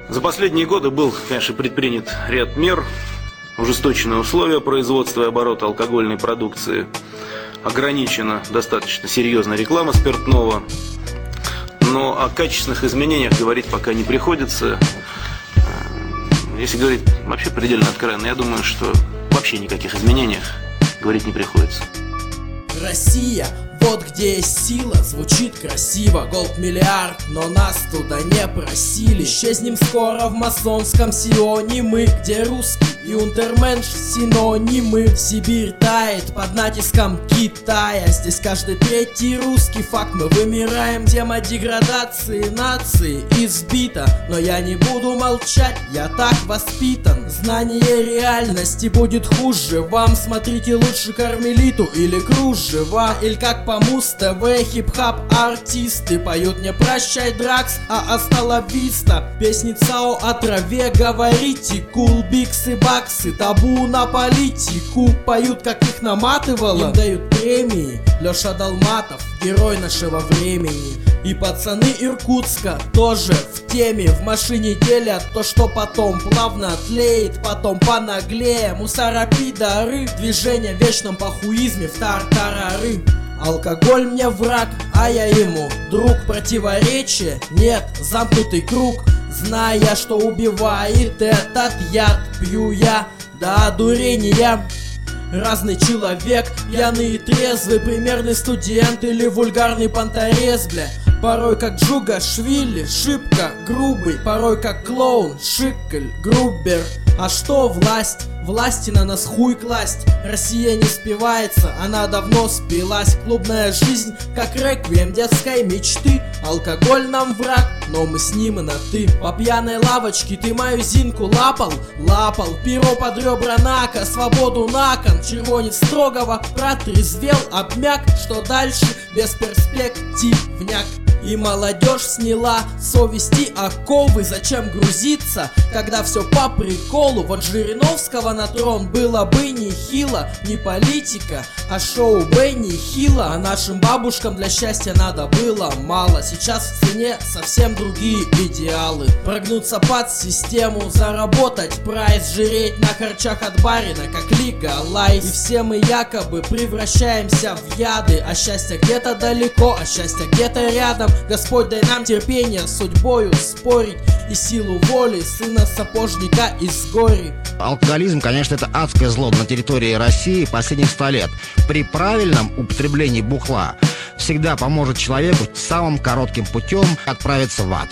За последние годы был, конечно, предпринят ряд мер, ужесточены условия производства и оборота алкогольной продукции, ограничена достаточно серьезная реклама спиртного, но о качественных изменениях говорить пока не приходится. Если говорить вообще предельно откровенно, я думаю, что вообще никаких изменениях говорить не приходится. Россия, вот где есть сила, звучит красиво, голд миллиард, но нас туда не просили. Исчезнем скоро в масонском Сионе мы, где русский и унтерменш синонимы. Сибирь тает под натиском Китая, здесь каждый третий русский факт. Мы вымираем, тема деградации нации избита, но я не буду молчать, я так воспитан. Знание реальности будет хуже вам, смотрите лучше Кармелиту или Кружева, или как по Муз-ТВ хип-хап артисты поют не прощай дракс, а астала виста. Песни ЦАО о траве говорите, кулбиксы, баксы, табу на политику. Поют, как их наматывало, им дают премии. Леша Долматов, герой нашего времени. И пацаны Иркутска тоже в теме. В машине делят то, что потом плавно тлеет, потом понаглее. Мусора, пидоры, движение в вечном похуизме, в тартарары. Алкоголь мне враг, а я ему друг. Противоречие? Нет, замкнутый круг. Зная, что убивает этот яд, пью я до одурения. Разный человек, пьяный и трезвый, примерный студент или вульгарный понторез, бля. Порой как Джугашвили, шибко грубый, порой как клоун, Шикль, Грубер. А что власть? Власти на нас хуй класть. Россия не спивается, она давно спилась. Клубная жизнь, как реквием детской мечты. Алкоголь нам враг, но мы с ним и на ты. По пьяной лавочке ты мою зинку лапал? Лапал, перо под ребра нака, свободу на кон. Червонец строгого протрезвел, обмяк. Что дальше? Без перспективняк. И молодежь сняла совести оковы. Зачем грузиться, когда все по приколу? Вот Жириновского на трон было бы нехило. Не политика, а шоу Бенни Хилла. А нашим бабушкам для счастья надо было мало. Сейчас в цене совсем другие идеалы. Прогнуться под систему, заработать прайс, жиреть на харчах от барина, как Лига Лайф. И все мы якобы превращаемся в яды. А счастье где-то далеко, а счастье где-то рядом. Господь, дай нам терпение с судьбою спорить и силу воли сына сапожника из гори. Алкоголизм, конечно, это адское зло на территории России последних 100 лет. При правильном употреблении бухла всегда поможет человеку самым коротким путем отправиться в ад.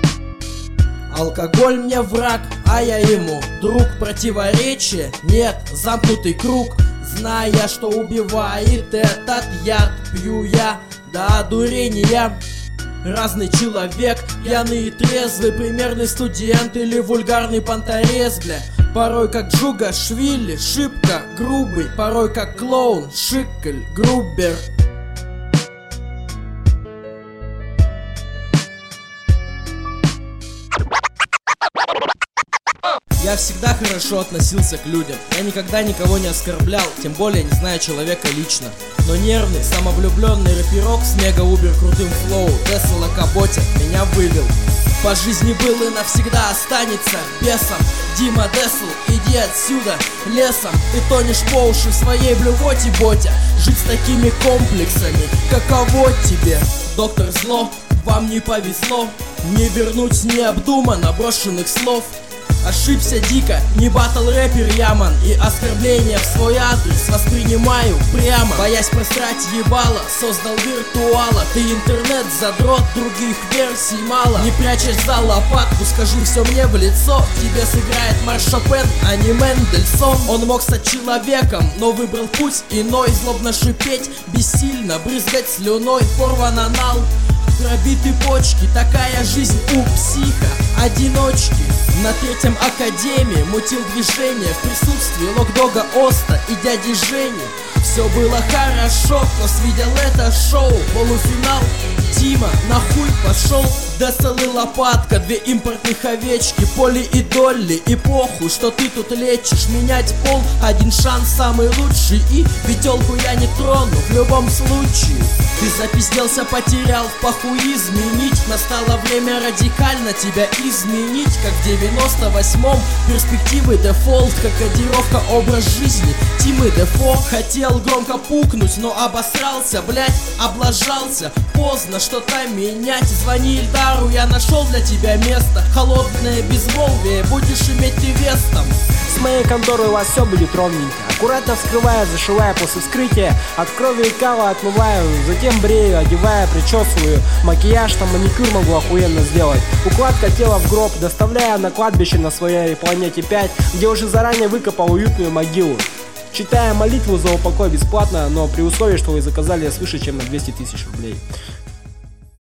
Алкоголь мне враг, а я ему друг. Противоречие? Нет, замкнутый круг. Зная, что убивает этот яд, пью я до одурения. Разный человек, пьяный и трезвый, примерный студент или вульгарный понторез, бля. Порой как Джугашвили, шибко грубый, порой как клоун, Шикль, Грубер. Я всегда хорошо относился к людям, я никогда никого не оскорблял, тем более не зная человека лично. Но нервный, самовлюбленный рэперок с мега-убер крутым флоу Десл Акаботя меня вывел. По жизни был и навсегда останется бесом. Дима Десл, иди отсюда лесом. Ты тонешь по уши в своей блювоте, Ботя. Жить с такими комплексами, каково тебе? Доктор Зло, вам не повезло не вернуть необдуманно брошенных слов. Ошибся дико, не батл рэпер Яман. И оскорбления в свой адрес воспринимаю прямо. Боясь просрать ебало, создал виртуала. Ты интернет задрот, других версий мало. Не прячешь за лопатку, скажи все мне в лицо. Тебе сыграет Марш Шопен, а не Мендельсон. Он мог стать человеком, но выбрал путь иной. Злобно шипеть, бессильно брызгать слюной. Порван анал, пробиты почки, такая жизнь у психа. Одиночки на 3-м академии мутил движение в присутствии Локдога Оста и дяди Жени. Все было хорошо, кто видел это шоу. Полуфинал, Тима, нахуй пошел, да целый лопатка. 2 импортных овечки, Поли и Долли. И похуй, что ты тут лечишь. Менять пол, 1 шанс, самый лучший. И пятерку я не трону в любом случае. Ты запизделся, потерял, похуй изменить. Настало время радикально тебя изменить. Как в 98-м, перспективы дефолт. Как кодировка, образ жизни Тимы Дефо. Хотел громко пукнуть, но обосрался, блять, облажался. Поздно что-то менять. Звони Ильдару, я нашел для тебя место. Холодное безмолвие, будешь иметь ты вес там. С моей конторой у вас все будет ровненько. Аккуратно вскрывая, зашивая после вскрытия. От крови и кала отмываю, затем брею, одевая, причесываю. Макияж, там маникюр могу охуенно сделать. Укладка тела в гроб, доставляя на кладбище на своей планете 5, где уже заранее выкопал уютную могилу. Читая молитву за упокой бесплатно, но при условии, что вы заказали свыше чем на 200 000 рублей.